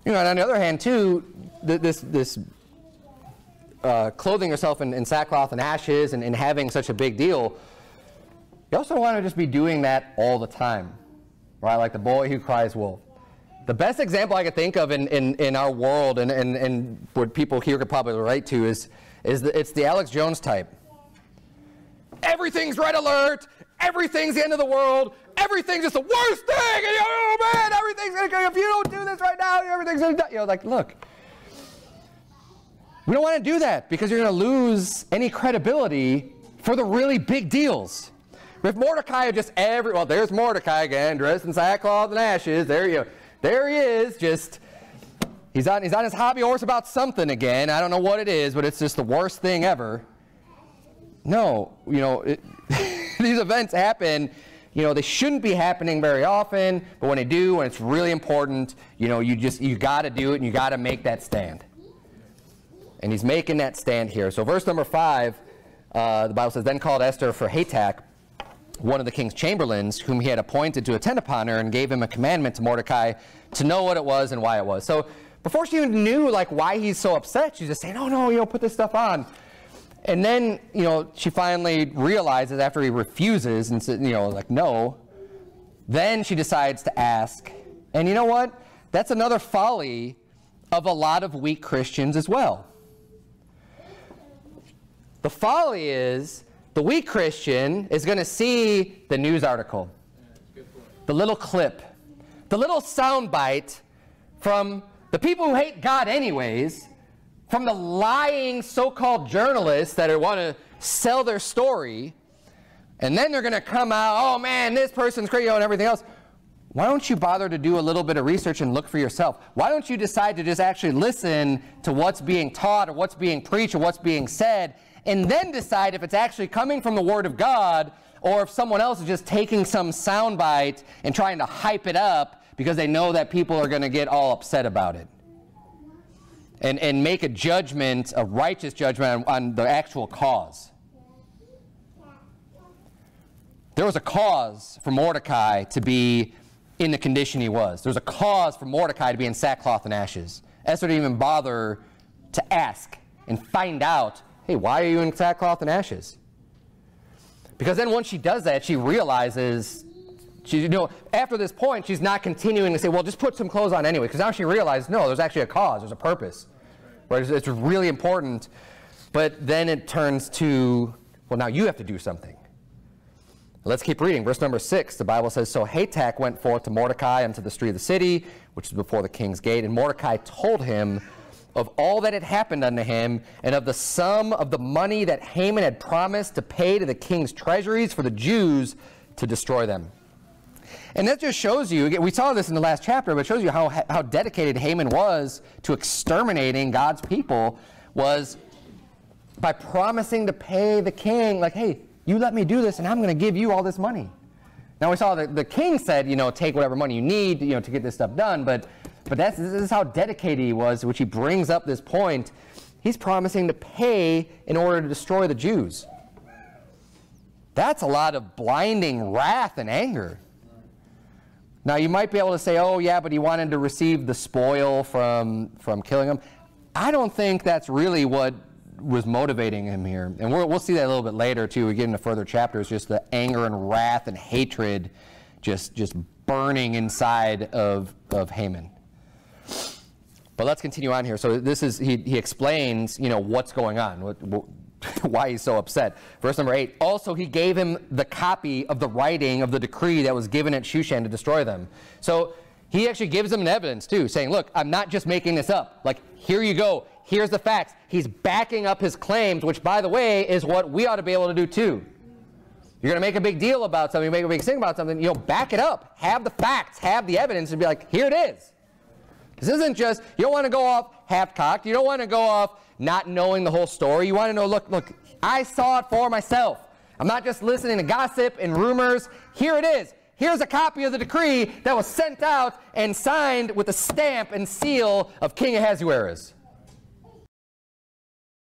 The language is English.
And on the other hand, too, this clothing yourself in sackcloth and ashes and having such a big deal, you also don't want to just be doing that all the time, right? Like the boy who cries wolf. The best example I could think of in our world and what people here could probably relate to is it's the Alex Jones type. Everything's red alert. Everything's the end of the world. Everything's just the worst thing. And oh man, everything's going to go. If you don't do this right now, everything's going to die. Like, look. We don't want to do that because you're going to lose any credibility for the really big deals. If Mordecai just well, there's Mordecai again, dressed in sackcloth and ashes. There he is, just, he's on his hobby horse about something again. I don't know what it is, but it's just the worst thing ever. No, these events happen, they shouldn't be happening very often, but when they do, when it's really important, you got to do it and you got to make that stand. And he's making that stand here. So verse number 5, the Bible says, then called Esther for Hatak, one of the king's chamberlains, whom he had appointed to attend upon her, and gave him a commandment to Mordecai to know what it was and why it was. So before she even knew why he's so upset, she's just saying, oh no, put this stuff on. And then, she finally realizes after he refuses and says, no, then she decides to ask. And you know what? That's another folly of a lot of weak Christians as well. The folly is the weak Christian is going to see the news article, the little clip, the little soundbite from the people who hate God anyways, from the lying so-called journalists that want to sell their story, and then they're going to come out, oh man, this person's crazy and everything else. Why don't you bother to do a little bit of research and look for yourself? Why don't you decide to just actually listen to what's being taught or what's being preached or what's being said, and then decide if it's actually coming from the Word of God or if someone else is just taking some soundbite and trying to hype it up because they know that people are going to get all upset about it. And make a judgment, a righteous judgment on the actual cause. There was a cause for Mordecai to be in the condition he was. There was a cause for Mordecai to be in sackcloth and ashes. Esther didn't even bother to ask and find out, hey, why are you in sackcloth and ashes? Because then once she does that, she realizes, after this point, she's not continuing to say, well, just put some clothes on anyway. Because now she realizes, no, there's actually a cause, there's a purpose. Right? It's really important. But then it turns to, well, now you have to do something. Let's keep reading. Verse number 6, the Bible says, so Hatak went forth to Mordecai unto the street of the city, which is before the king's gate. And Mordecai told him of all that had happened unto him, and of the sum of the money that Haman had promised to pay to the king's treasuries for the Jews to destroy them. And that just shows you, we saw this in the last chapter, but it shows you how dedicated Haman was to exterminating God's people, was by promising to pay the king, like, hey, you let me do this and I'm going to give you all this money. Now we saw that the king said, take whatever money you need, to get this stuff done, but this is how dedicated he was, which he brings up this point. He's promising to pay in order to destroy the Jews. That's a lot of blinding wrath and anger. Now you might be able to say, oh yeah, but he wanted to receive the spoil from killing them. I don't think that's really what was motivating him here. And we'll see that a little bit later too. We get into further chapters, just the anger and wrath and hatred just burning inside of Haman. But let's continue on here. So this is, he explains, what's going on, why he's so upset. Verse number 8, also he gave him the copy of the writing of the decree that was given at Shushan to destroy them. So he actually gives them an evidence too, saying, look, I'm not just making this up. Like, here you go. Here's the facts. He's backing up his claims, which, by the way, is what we ought to be able to do too. You're going to make a big deal about something, make a big thing about something, back it up. Have the facts, have the evidence, and be like, here it is. This isn't just, you don't want to go off half-cocked. You don't want to go off not knowing the whole story. You want to know, look, I saw it for myself. I'm not just listening to gossip and rumors. Here it is. Here's a copy of the decree that was sent out and signed with the stamp and seal of King Ahasuerus.